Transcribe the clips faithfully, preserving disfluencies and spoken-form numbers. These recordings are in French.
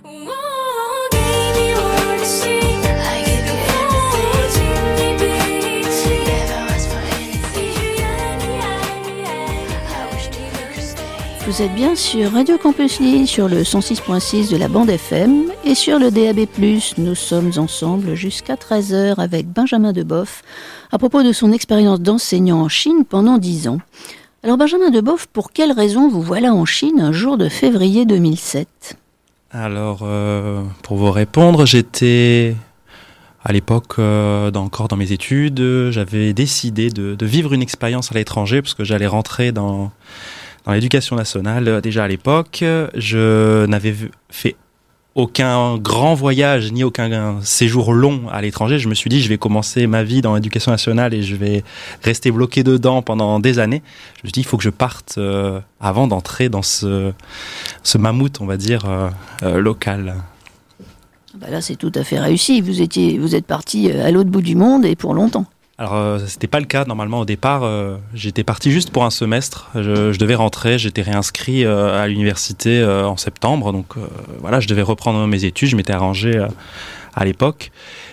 Vous êtes bien sur Radio Campus Lille, sur le cent six virgule six de la bande F M et sur le D A B plus. Nous sommes ensemble jusqu'à treize heures avec Benjamin Deboff à propos de son expérience d'enseignant en Chine pendant dix ans. Alors Benjamin Deboff, pour quelle raison vous voilà en Chine un jour de février deux mille sept ? Alors, euh, pour vous répondre, j'étais à l'époque euh, dans, encore dans mes études. J'avais décidé de, de vivre une expérience à l'étranger parce que j'allais rentrer dans... Dans l'éducation nationale, déjà à l'époque, je n'avais fait aucun grand voyage ni aucun séjour long à l'étranger. Je me suis dit, je vais commencer ma vie dans l'éducation nationale et je vais rester bloqué dedans pendant des années. Je me suis dit, il faut que je parte euh, avant d'entrer dans ce, ce mammouth, on va dire, euh, euh, local. Bah là, c'est tout à fait réussi. Vous étiez, vous êtes parti à l'autre bout du monde et pour longtemps. Alors, euh, c'était pas le cas. Normalement, au départ, euh, j'étais parti juste pour un semestre. Je, je devais rentrer. J'étais réinscrit euh, à l'université euh, en septembre. Donc, euh, voilà, je devais reprendre mes études. Je m'étais arrangé euh, à l'époque.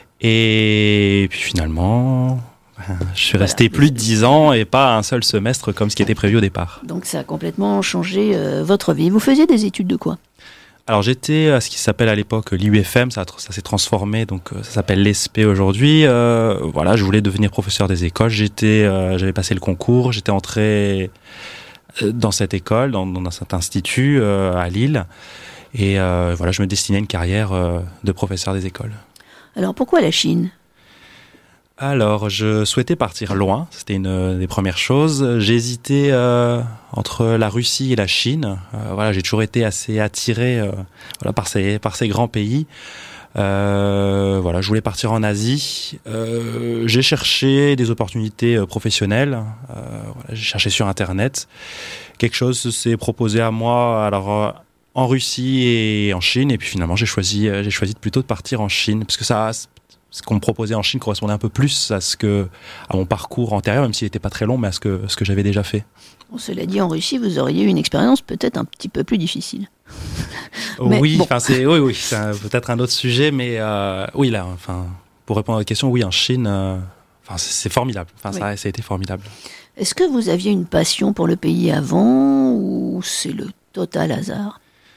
Et puis, finalement, euh, je suis voilà, resté plus de dix ans et pas un seul semestre comme ce qui était prévu au départ. Donc, ça a complètement changé euh, votre vie. Vous faisiez des études de quoi ? Alors j'étais à ce qui s'appelle à l'époque l'U F M, ça, ça s'est transformé, donc ça s'appelle l'E S P aujourd'hui. Euh, voilà, je voulais devenir professeur des écoles. J'étais, euh, j'avais passé le concours, j'étais entré dans cette école, dans, dans cet institut euh, à Lille, et euh, voilà, je me destinais à une carrière euh, de professeur des écoles. Alors pourquoi la Chine ? Alors, je souhaitais partir loin, c'était une des premières choses. J'ai hésité euh, entre la Russie et la Chine. Euh, voilà, j'ai toujours été assez attiré euh, voilà, par ces, par ces grands pays. Euh, voilà, je voulais partir en Asie. Euh, j'ai cherché des opportunités euh, professionnelles. Euh, voilà, j'ai cherché sur Internet. Quelque chose s'est proposé à moi. Alors. Euh, en Russie et en Chine, et puis finalement j'ai choisi, j'ai choisi plutôt de partir en Chine, parce que ça, ce qu'on me proposait en Chine correspondait un peu plus à ce que, à mon parcours antérieur, même s'il n'était pas très long, mais à ce que, ce que j'avais déjà fait. Bon, cela dit, en Russie, vous auriez eu une expérience peut-être un petit peu plus difficile. oui, bon. enfin c'est, oui, oui, c'est un, peut-être un autre sujet, mais euh, oui là, enfin pour répondre à votre question, oui, en Chine, euh, enfin c'est, c'est formidable. Enfin oui. ça, ça a été formidable. Est-ce que vous aviez une passion pour le pays avant, ou c'est le total hasard ?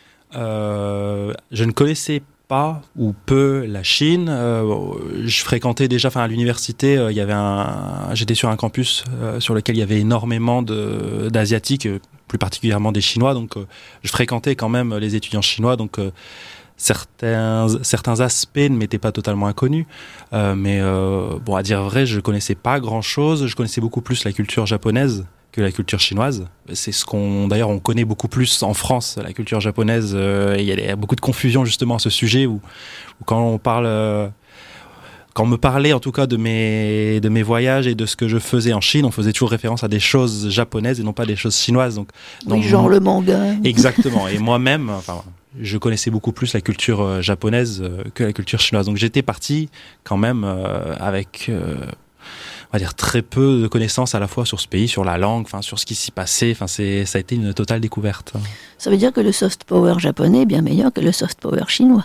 Euh, je ne connaissais pas ou peu la Chine. Euh, je fréquentais déjà, enfin à l'université, euh, il y avait un, j'étais sur un campus euh, sur lequel il y avait énormément de, d'asiatiques, euh, plus particulièrement des Chinois. Donc, euh, je fréquentais quand même les étudiants chinois. Donc, euh, certains certains aspects ne m'étaient pas totalement inconnus. Euh, mais euh, bon, à dire vrai, je connaissais pas grand-chose. Je connaissais beaucoup plus la culture japonaise que la culture chinoise. C'est ce qu'on, d'ailleurs, on connaît beaucoup plus en France, la culture japonaise. Euh, il y a beaucoup de confusion justement à ce sujet où, où quand on parle, euh, quand on me parlait en tout cas de mes de mes voyages et de ce que je faisais en Chine, on faisait toujours référence à des choses japonaises et non pas des choses chinoises. Donc, oui, donc genre le manga. Exactement. Et moi-même, enfin, je connaissais beaucoup plus la culture euh, japonaise euh, que la culture chinoise. Donc j'étais parti quand même euh, avec euh, on va dire très peu de connaissances à la fois sur ce pays, sur la langue, enfin sur ce qui s'y passait. Enfin c'est ça a été une totale découverte. Ça veut dire que le soft power japonais est bien meilleur que le soft power chinois.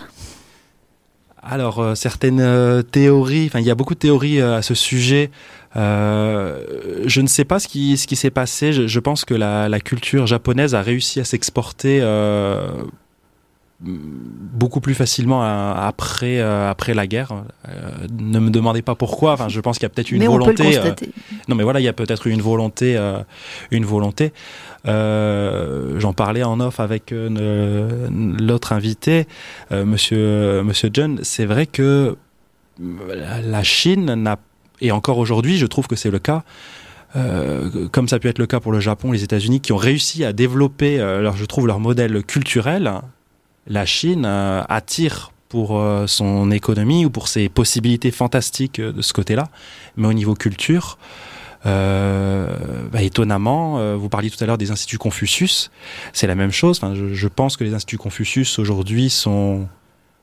Alors euh, certaines euh, théories, enfin il y a beaucoup de théories euh, à ce sujet. Euh, je ne sais pas ce qui ce qui s'est passé. Je, je pense que la, la culture japonaise a réussi à s'exporter euh, beaucoup plus facilement après euh, après la guerre. Euh, ne me demandez pas pourquoi. Enfin, je pense qu'il y a peut-être une mais volonté. On peut le constater. Euh, non, mais voilà, il y a peut-être une volonté, euh, une volonté. Euh, j'en parlais en off avec euh, l'autre invité, euh, Monsieur Monsieur John. C'est vrai que la Chine n'a, et encore aujourd'hui, je trouve que c'est le cas. Euh, comme ça a pu être le cas pour le Japon, les États-Unis, qui ont réussi à développer, euh, leur, je trouve, leur modèle culturel. La Chine euh, attire pour euh, son économie ou pour ses possibilités fantastiques euh, de ce côté-là, mais au niveau culture, euh, bah, étonnamment, euh, vous parliez tout à l'heure des instituts Confucius, c'est la même chose. Enfin, je, je pense que les instituts Confucius aujourd'hui sont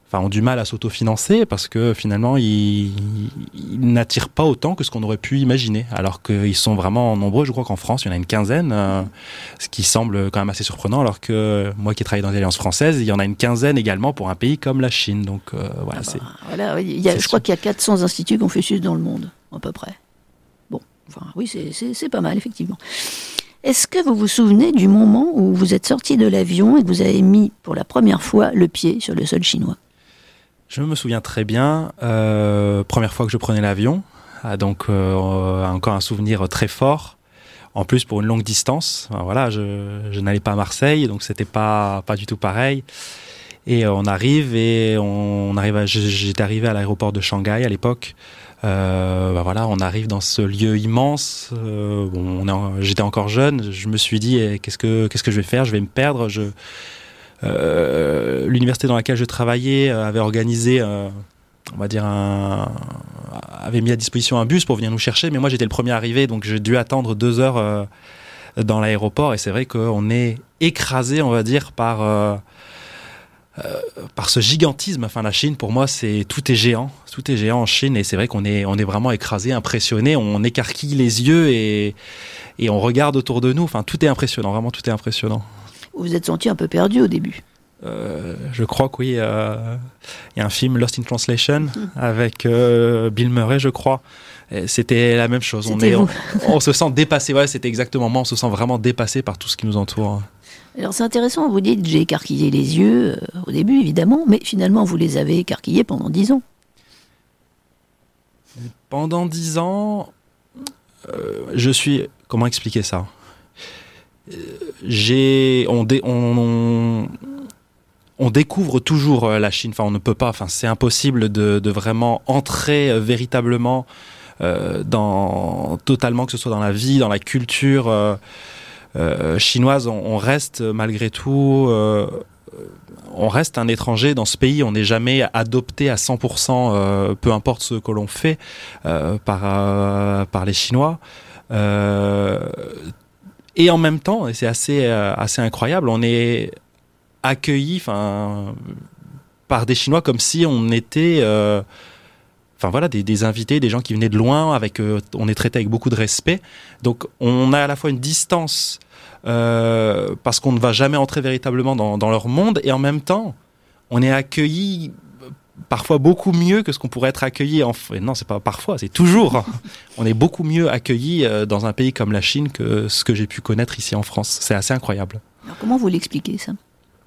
enfin, ont du mal à s'autofinancer parce que finalement, ils, ils n'attirent pas autant que ce qu'on aurait pu imaginer. Alors qu'ils sont vraiment nombreux. Je crois qu'en France, il y en a une quinzaine, euh, ce qui semble quand même assez surprenant. Alors que moi qui travaille dans les alliances françaises, il y en a une quinzaine également pour un pays comme la Chine. Donc euh, voilà, ah bah, c'est. Voilà, il y a, c'est je crois qu'il y a quatre cents instituts Confucius dans le monde, à peu près. Bon, enfin, oui, c'est, c'est, c'est pas mal, effectivement. Est-ce que vous vous souvenez du moment où vous êtes sorti de l'avion et que vous avez mis pour la première fois le pied sur le sol chinois ? Je me souviens très bien, euh, première fois que je prenais l'avion, ah, donc euh, encore un souvenir très fort. En plus pour une longue distance, enfin, voilà, je, je n'allais pas à Marseille, donc c'était pas pas du tout pareil. Et on arrive et on, on arrive, à, j'étais arrivé à l'aéroport de Shanghai à l'époque. Euh, bah voilà, on arrive dans ce lieu immense. Euh, bon, on est, j'étais encore jeune. Je me suis dit, eh, qu'est-ce que qu'est-ce que je vais faire ? Je vais me perdre. Je, euh, l'université dans laquelle je travaillais avait organisé, euh, on va dire, un, avait mis à disposition un bus pour venir nous chercher. Mais moi, j'étais le premier arrivé, donc j'ai dû attendre deux heures euh, dans l'aéroport. Et c'est vrai qu'on est écrasé, on va dire, par euh, Euh, par ce gigantisme. Enfin, la Chine, pour moi, c'est tout est géant, tout est géant en Chine, et c'est vrai qu'on est on est vraiment écrasé, impressionné, on écarquille les yeux et et on regarde autour de nous. Enfin, tout est impressionnant, vraiment tout est impressionnant. Vous vous êtes senti un peu perdu au début ? Euh, je crois que oui. Il euh, y a un film Lost in Translation mmh. avec euh, Bill Murray, je crois. Et c'était la même chose. C'était on est, on, on se sent dépassé. Ouais, c'était exactement moi. On se sent vraiment dépassé par tout ce qui nous entoure. Alors c'est intéressant, vous dites j'ai écarquillé les yeux euh, au début évidemment, mais finalement vous les avez écarquillés pendant dix ans. Pendant dix ans, euh, je suis... Comment expliquer ça ? euh, J'ai... On, dé, on, on, on découvre toujours la Chine, enfin on ne peut pas, enfin c'est impossible de, de vraiment entrer euh, véritablement euh, dans... totalement, que ce soit dans la vie, dans la culture... Euh, Euh, chinoise, on, on reste malgré tout, euh, on reste un étranger dans ce pays. On n'est jamais adopté à cent pour cent, euh, peu importe ce que l'on fait, euh, par euh, par les Chinois. Euh, et en même temps, et c'est assez euh, assez incroyable, on est accueilli, enfin, par des Chinois comme si on était euh, Enfin voilà, des, des invités, des gens qui venaient de loin, avec, euh, on est traité avec beaucoup de respect. Donc on a à la fois une distance euh, parce qu'on ne va jamais entrer véritablement dans, dans leur monde, et en même temps, on est accueilli parfois beaucoup mieux que ce qu'on pourrait être accueilli en... Non, c'est pas parfois, c'est toujours. On est beaucoup mieux accueilli euh, dans un pays comme la Chine que ce que j'ai pu connaître ici en France. C'est assez incroyable. Alors comment vous l'expliquez ça ?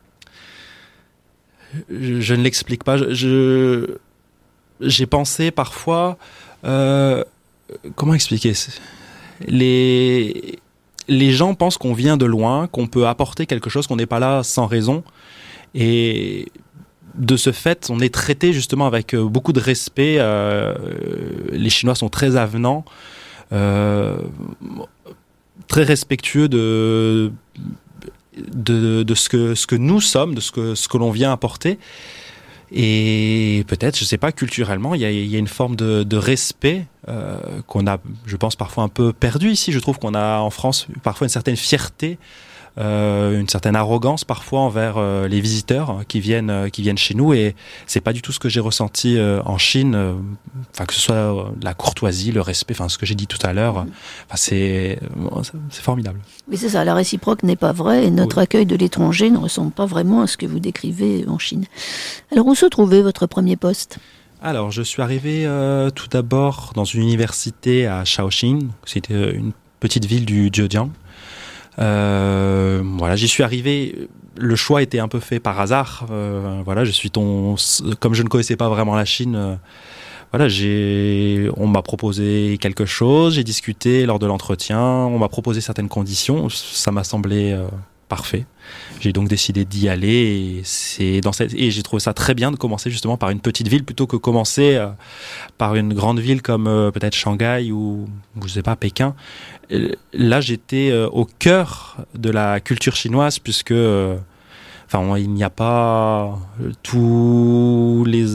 je, je ne l'explique pas. Je... je... J'ai pensé parfois, euh, comment expliquer ? Les, les gens pensent qu'on vient de loin, qu'on peut apporter quelque chose, qu'on n'est pas là sans raison. Et de ce fait, on est traité justement avec beaucoup de respect. Euh, les Chinois sont très avenants, euh, très respectueux de, de, de ce que, ce que nous sommes, de ce que, ce que l'on vient apporter. Et peut-être, je ne sais pas, culturellement, il y a, il y a une forme de, de respect euh, qu'on a, je pense, parfois un peu perdu ici. Je trouve qu'on a en France parfois une certaine fierté, euh, une certaine arrogance parfois envers euh, les visiteurs qui viennent, euh, qui viennent chez nous. Et c'est pas du tout ce que j'ai ressenti euh, en Chine. Euh, enfin, que ce soit euh, la courtoisie, le respect, enfin ce que j'ai dit tout à l'heure. Enfin, c'est, c'est formidable. Mais c'est ça, la réciproque n'est pas vraie, et notre oui. accueil de l'étranger ne ressemble pas vraiment à ce que vous décrivez en Chine. Alors, où se trouvait votre premier poste ? Alors, je suis arrivé euh, tout d'abord dans une université à Shaoxing. C'était une petite ville du Zhejiang. Euh, voilà, j'y suis arrivé. Le choix était un peu fait par hasard. Euh, voilà, je suis ton, comme je ne connaissais pas vraiment la Chine. Euh, voilà, j'ai, on m'a proposé quelque chose. J'ai discuté lors de l'entretien. On m'a proposé certaines conditions. Ça m'a semblé euh, parfait. J'ai donc décidé d'y aller. Et c'est dans cette, et j'ai trouvé ça très bien de commencer justement par une petite ville plutôt que commencer euh, par une grande ville comme euh, peut-être Shanghai ou, ou je sais pas, Pékin. Là, j'étais euh, au cœur de la culture chinoise puisque, euh, enfin, il n'y a pas tous les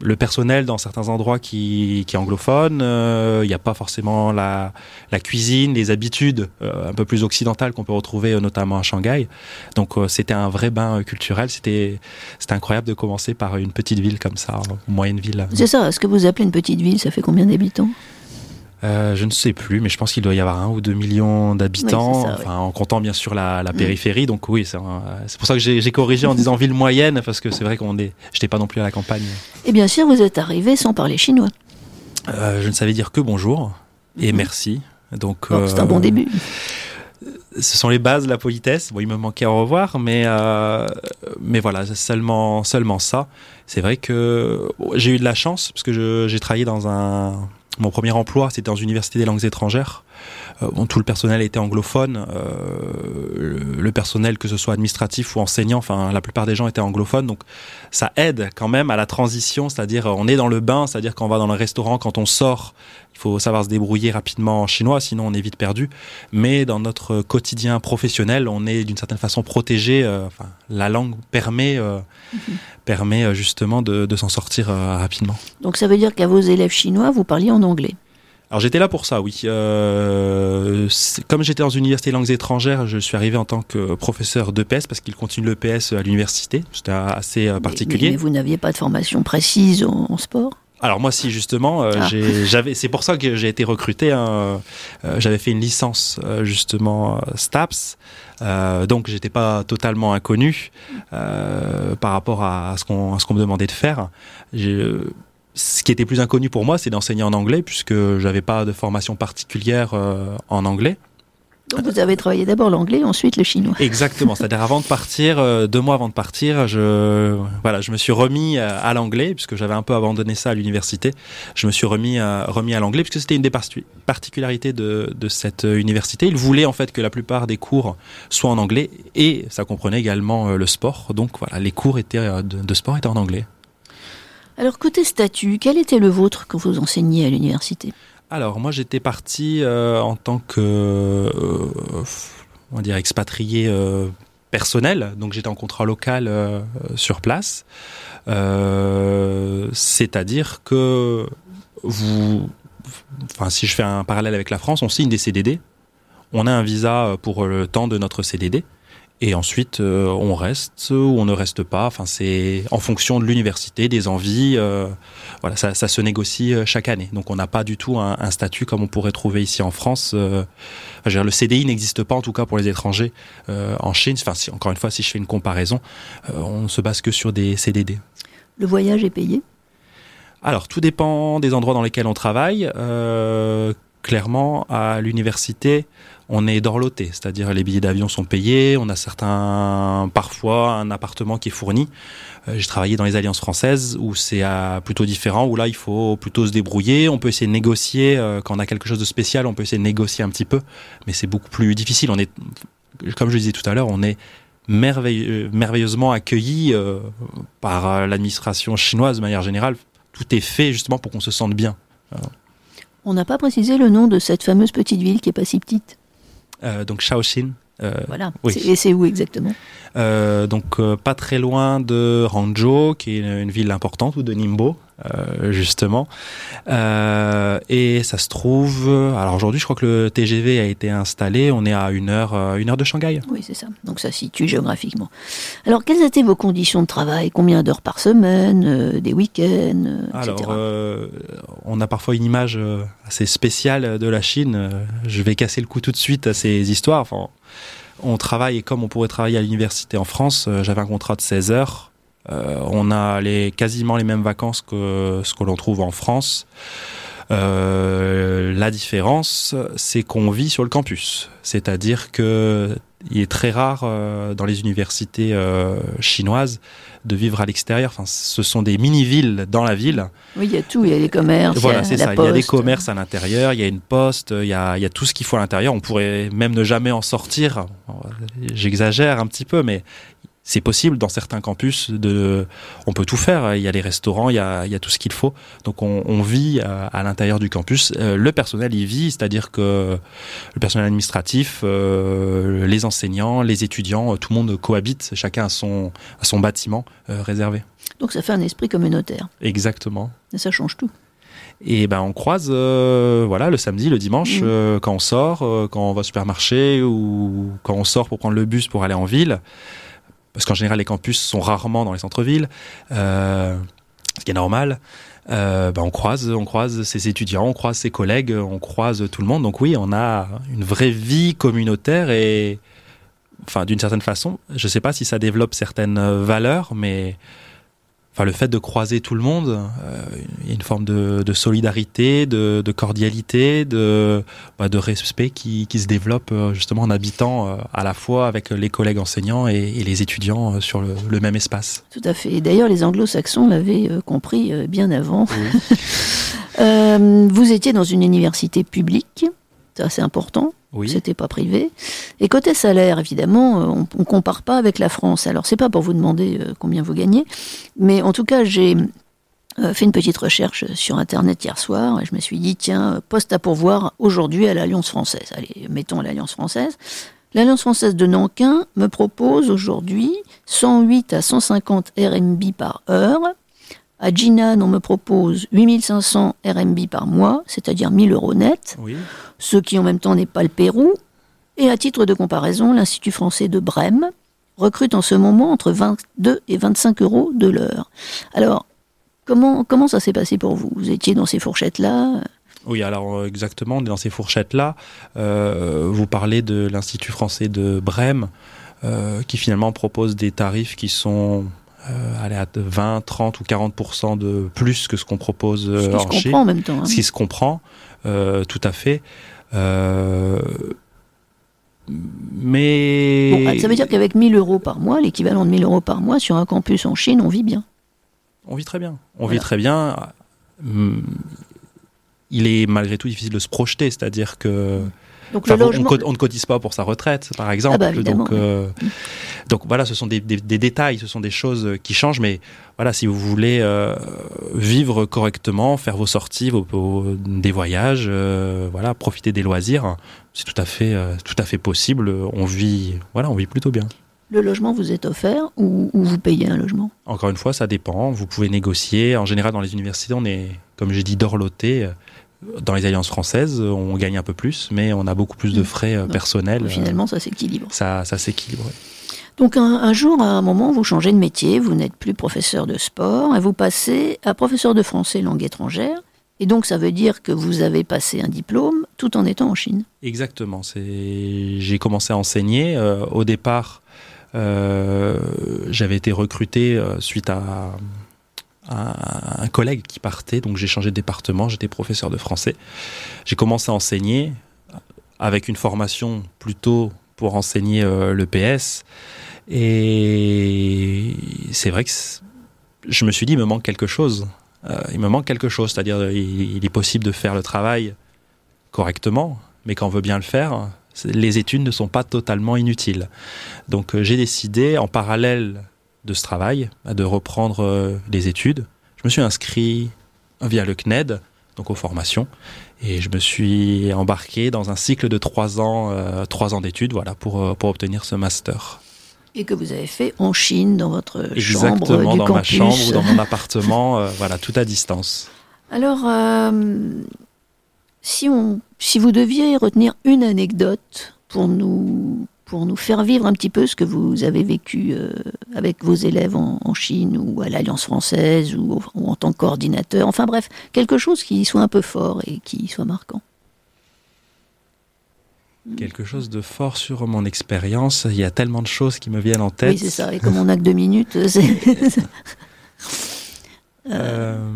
le personnel dans certains endroits qui, qui est anglophone. Il euh, n'y a pas forcément la, la cuisine, les habitudes euh, un peu plus occidentales qu'on peut retrouver euh, notamment à Shanghai. Donc euh, c'était un vrai bain culturel. C'était, c'était incroyable de commencer par une petite ville comme ça, une moyenne ville. C'est ça, ce que vous appelez une petite ville, ça fait combien d'habitants ? Euh, je ne sais plus, mais je pense qu'il doit y avoir un ou deux millions d'habitants, oui, ça, enfin, oui. En comptant bien sûr la, la périphérie. Mmh. Donc oui, c'est, un, c'est pour ça que j'ai, j'ai corrigé en disant ville moyenne, parce que c'est vrai qu'on est, j'étais pas non plus à la campagne. Et bien sûr, vous êtes arrivé sans parler chinois. Euh, je ne savais dire que bonjour et mmh. merci. Donc bon, euh, c'est un bon début. Ce sont les bases de la politesse. Bon, il me manquait au revoir, mais euh, mais voilà, seulement seulement ça. C'est vrai que j'ai eu de la chance parce que je, j'ai travaillé dans un Mon premier emploi, c'était dans une université des langues étrangères. Euh, bon, tout le personnel était anglophone. Euh, le, le personnel, que ce soit administratif ou enseignant, enfin, la plupart des gens étaient anglophones. Donc, ça aide quand même à la transition. C'est-à-dire, on est dans le bain, c'est-à-dire quand on va dans le restaurant, quand on sort, il faut savoir se débrouiller rapidement en chinois, sinon on est vite perdu. Mais dans notre quotidien professionnel, on est d'une certaine façon protégé. Euh, enfin, la langue permet, euh, mm-hmm. permet justement de, de s'en sortir euh, rapidement. Donc ça veut dire qu'à vos élèves chinois, vous parliez en anglais ? Alors j'étais là pour ça, oui. Euh, comme j'étais dans une université de langues étrangères, je suis arrivé en tant que professeur d'E P S parce qu'il continue l'E P S à l'université. C'était assez euh, particulier. Mais, mais vous n'aviez pas de formation précise en, en sport ? Alors moi si justement, euh, ah. j'ai, j'avais, c'est pour ça que j'ai été recruté. Hein, euh, j'avais fait une licence euh, justement euh, STAPS, euh, donc j'étais pas totalement inconnu euh, par rapport à, à ce qu'on, à ce qu'on me demandait de faire. J'ai, ce qui était plus inconnu pour moi, c'est d'enseigner en anglais puisque j'avais pas de formation particulière euh, en anglais. Donc vous avez travaillé d'abord l'anglais, ensuite le chinois. Exactement, c'est-à-dire avant de partir, euh, deux mois avant de partir, je, voilà, je me suis remis à, à l'anglais, puisque j'avais un peu abandonné ça à l'université. Je me suis remis à, remis à l'anglais, puisque c'était une des particularités de, de cette université. Ils voulaient en fait que la plupart des cours soient en anglais, et ça comprenait également euh, le sport. Donc voilà, les cours étaient, euh, de, de sport étaient en anglais. Alors côté statut, quel était le vôtre quand vous enseigniez à l'université ? Alors, moi, j'étais parti euh, en tant que, euh, on va dire, expatrié euh, personnel. Donc, j'étais en contrat local euh, sur place. Euh, c'est-à-dire que vous, enfin, si je fais un parallèle avec la France, on signe des C D D. On a un visa pour le temps de notre C D D. Et ensuite, euh, on reste ou on ne reste pas. Enfin, c'est en fonction de l'université, des envies. Euh, voilà, ça, ça se négocie chaque année. Donc, on n'a pas du tout un, un statut comme on pourrait trouver ici en France. Euh, enfin, je veux dire, le C D I n'existe pas, en tout cas pour les étrangers euh, en Chine. Enfin, si, encore une fois, si je fais une comparaison, euh, on ne se base que sur des C D D. Le voyage est payé ? Alors, tout dépend des endroits dans lesquels on travaille. Euh, clairement, à l'université, on est dorloté, c'est-à-dire les billets d'avion sont payés, on a certains, parfois un appartement qui est fourni. Euh, j'ai travaillé dans les alliances françaises où c'est euh, plutôt différent, où là il faut plutôt se débrouiller, on peut essayer de négocier, euh, quand on a quelque chose de spécial, on peut essayer de négocier un petit peu, mais c'est beaucoup plus difficile. On est, comme je le disais tout à l'heure, on est merveille, merveilleusement accueillis euh, par euh, l'administration chinoise de manière générale. Tout est fait justement pour qu'on se sente bien. Euh. On n'a pas précisé le nom de cette fameuse petite ville qui est pas si petite. Euh, donc Shaoxing. Euh, voilà. Oui. C'est, et c'est où exactement ? euh, Donc euh, pas très loin de Hangzhou, qui est une, une ville importante, ou de Ningbo, euh, justement. Euh, et ça se trouve. Alors aujourd'hui, je crois que le T G V a été installé. On est à une heure, euh, une heure de Shanghai. Oui, c'est ça. Donc ça se situe géographiquement. Alors, quelles étaient vos conditions de travail ? Combien d'heures par semaine, euh, des week-ends, euh, et cetera. Alors, euh, on a parfois une image assez spéciale de la Chine. Je vais casser le cou tout de suite à ces histoires. Enfin, on travaille comme on pourrait travailler à l'université en France. J'avais un contrat de seize heures. Euh, on a les, quasiment les mêmes vacances que ce que l'on trouve en France. Euh, la différence, c'est qu'on vit sur le campus. C'est-à-dire que il est très rare euh, dans les universités euh, chinoises de vivre à l'extérieur. Enfin, ce sont des mini-villes dans la ville. Oui, il y a tout. Il y a des commerces. Voilà, il y a c'est la ça. poste. Il y a des commerces à l'intérieur, il y a une poste, il y a, il y a tout ce qu'il faut à l'intérieur. On pourrait même ne jamais en sortir. J'exagère un petit peu, mais c'est possible dans certains campus, de, on peut tout faire. Il y a les restaurants, il y a, il y a tout ce qu'il faut. Donc on, on vit à, à l'intérieur du campus. Euh, le personnel y vit, c'est-à-dire que le personnel administratif, euh, les enseignants, les étudiants, tout le monde cohabite, chacun a son, a son bâtiment euh, réservé. Donc ça fait un esprit communautaire. Exactement. Et ça change tout. Et ben on croise, euh, voilà, le samedi, le dimanche, mmh. euh, quand on sort, euh, quand on va au supermarché ou quand on sort pour prendre le bus pour aller en ville. Parce qu'en général, les campus sont rarement dans les centres-villes, euh, ce qui est normal. Euh, ben on croise, on croise ses étudiants, on croise ses collègues, on croise tout le monde. Donc oui, on a une vraie vie communautaire et, enfin, d'une certaine façon, je ne sais pas si ça développe certaines valeurs, mais enfin, le fait de croiser tout le monde, euh, il y a une forme de, de solidarité, de, de cordialité, de, bah, de respect qui, qui se développe justement en habitant euh, à la fois avec les collègues enseignants et, et les étudiants sur le, le même espace. Tout à fait. Et d'ailleurs, les anglo-saxons l'avaient euh, compris euh, bien avant. Oui. euh, vous étiez dans une université publique, c'est assez important. Oui. C'était pas privé. Et côté salaire, évidemment, on, on compare pas avec la France. Alors, c'est pas pour vous demander euh, combien vous gagnez, mais en tout cas, j'ai euh, fait une petite recherche sur Internet hier soir et je me suis dit, tiens, poste à pourvoir aujourd'hui à l'Alliance française. Allez, mettons l'Alliance française. L'Alliance française de Nankin me propose aujourd'hui cent huit à cent cinquante R M B par heure. À Jinan, on me propose huit mille cinq cents R M B par mois, c'est-à-dire mille euros net, oui. Ce qui en même temps n'est pas le Pérou. Et à titre de comparaison, l'Institut français de Brême recrute en ce moment entre vingt-deux et vingt-cinq euros de l'heure. Alors, comment, comment ça s'est passé pour vous ? Vous étiez dans ces fourchettes-là ? Oui, alors exactement, on est dans ces fourchettes-là. Euh, vous parlez de l'Institut français de Brême, euh, qui finalement propose des tarifs qui sont... Euh, aller à vingt, trente ou quarante pour cent de plus que ce qu'on propose euh, en Chine. Ce qui se comprend en même temps. Hein. Ce qui se comprend, euh, tout à fait. Euh, mais... Bon, ça veut dire qu'avec mille euros par mois, l'équivalent de mille euros par mois, sur un campus en Chine, on vit bien. On vit très bien. On voilà. vit très bien. Il est malgré tout difficile de se projeter, c'est-à-dire que... Donc enfin, logement... on, on ne cotise pas pour sa retraite, par exemple. Ah bah, donc, euh, oui. donc voilà, ce sont des, des, des détails, ce sont des choses qui changent. Mais voilà, si vous voulez euh, vivre correctement, faire vos sorties, vos, vos, des voyages, euh, voilà, profiter des loisirs, c'est tout à fait, euh, tout à fait possible. On vit, voilà, on vit plutôt bien. Le logement vous est offert ou, ou vous payez un logement ? Encore une fois, ça dépend. Vous pouvez négocier. En général, dans les universités, on est, comme j'ai dit, dorloté. Dans les alliances françaises, on gagne un peu plus, mais on a beaucoup plus de frais euh, personnels. Donc, finalement, ça s'équilibre. Ça, ça s'équilibre. Oui. Donc un, un jour, à un moment, vous changez de métier, vous n'êtes plus professeur de sport, et vous passez à professeur de français langue étrangère. Et donc, ça veut dire que vous avez passé un diplôme tout en étant en Chine. Exactement. C'est... J'ai commencé à enseigner. Euh, au départ, euh, j'avais été recruté euh, suite à... Un, un collègue qui partait, donc j'ai changé de département, j'étais professeur de français. J'ai commencé à enseigner avec une formation plutôt pour enseigner euh, l'E P S. Et c'est vrai que je me suis dit, il me manque quelque chose. Euh, il me manque quelque chose, c'est-à-dire il, il est possible de faire le travail correctement, mais quand on veut bien le faire, les études ne sont pas totalement inutiles. Donc euh, j'ai décidé, en parallèle de ce travail, de reprendre euh, les études. Je me suis inscrit via le C N E D, donc aux formations, et je me suis embarqué dans un cycle de trois ans, euh, trois ans d'études, voilà, pour, euh, pour obtenir ce master. Et que vous avez fait en Chine, dans votre Exactement, chambre du dans campus. ma chambre ou dans mon appartement, euh, voilà, tout à distance. Alors, euh, si, on, si vous deviez retenir une anecdote pour nous... pour nous faire vivre un petit peu ce que vous avez vécu euh, avec vos élèves en, en Chine ou à l'Alliance française ou, ou en tant que coordinateur. Enfin bref, quelque chose qui soit un peu fort et qui soit marquant. Quelque chose de fort sur mon expérience. Il y a tellement de choses qui me viennent en tête. Oui, c'est ça. Et comme on n'a que deux minutes, c'est... euh... euh...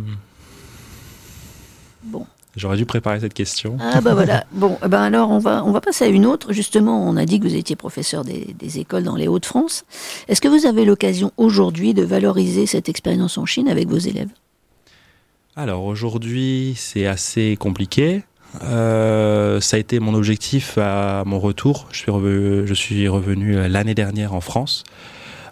Bon. J'aurais dû préparer cette question. Ah bah voilà. Bon, ben alors on va on va passer à une autre. Justement, on a dit que vous étiez professeur des, des écoles dans les Hauts-de-France. Est-ce que vous avez l'occasion aujourd'hui de valoriser cette expérience en Chine avec vos élèves ? Alors aujourd'hui, c'est assez compliqué. Euh, ça a été mon objectif à mon retour. Je suis revenu, je suis revenu l'année dernière en France.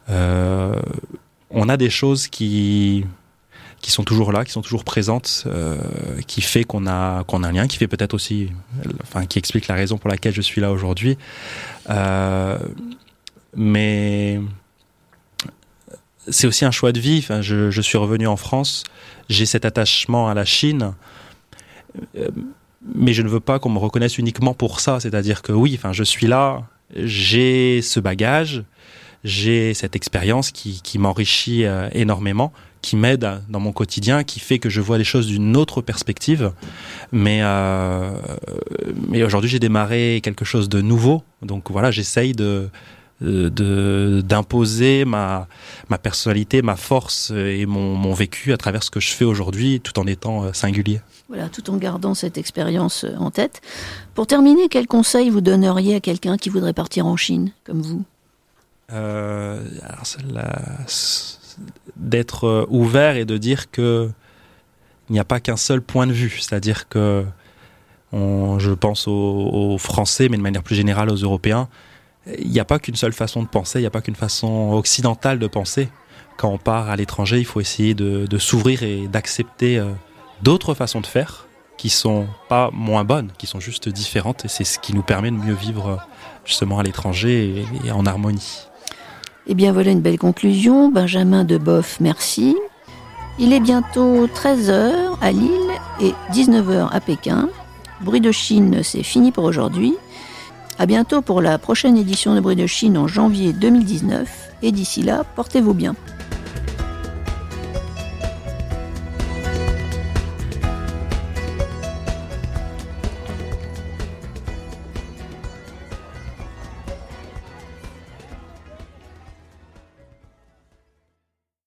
Euh, on a des choses qui qui sont toujours là, qui sont toujours présentes, euh, qui fait qu'on a qu'on a un lien, qui fait peut-être aussi, enfin, qui explique la raison pour laquelle je suis là aujourd'hui. Euh, mais c'est aussi un choix de vie. Enfin, je, je suis revenu en France, j'ai cet attachement à la Chine, euh, mais je ne veux pas qu'on me reconnaisse uniquement pour ça. C'est-à-dire que oui, enfin, je suis là, j'ai ce bagage, j'ai cette expérience qui, qui m'enrichit euh, énormément, qui m'aide dans mon quotidien, qui fait que je vois les choses d'une autre perspective. Mais, euh, mais aujourd'hui, j'ai démarré quelque chose de nouveau. Donc voilà, j'essaye de, de, d'imposer ma, ma personnalité, ma force et mon, mon vécu à travers ce que je fais aujourd'hui, tout en étant singulier. Voilà, tout en gardant cette expérience en tête. Pour terminer, quel conseil vous donneriez à quelqu'un qui voudrait partir en Chine, comme vous ? euh, alors, la... d'être ouvert et de dire que il n'y a pas qu'un seul point de vue, c'est-à-dire que on, je pense aux, aux Français, mais de manière plus générale aux Européens, il n'y a pas qu'une seule façon de penser, il n'y a pas qu'une façon occidentale de penser. Quand on part à l'étranger, il faut essayer de, de s'ouvrir et d'accepter euh, d'autres façons de faire qui sont pas moins bonnes, qui sont juste différentes, et c'est ce qui nous permet de mieux vivre justement à l'étranger et, et en harmonie. Eh bien voilà une belle conclusion. Benjamin Deboff, merci. Il est bientôt treize heures à Lille et dix-neuf heures à Pékin. Bruit de Chine, c'est fini pour aujourd'hui. À bientôt pour la prochaine édition de Bruit de Chine en janvier deux mille dix-neuf. Et d'ici là, portez-vous bien.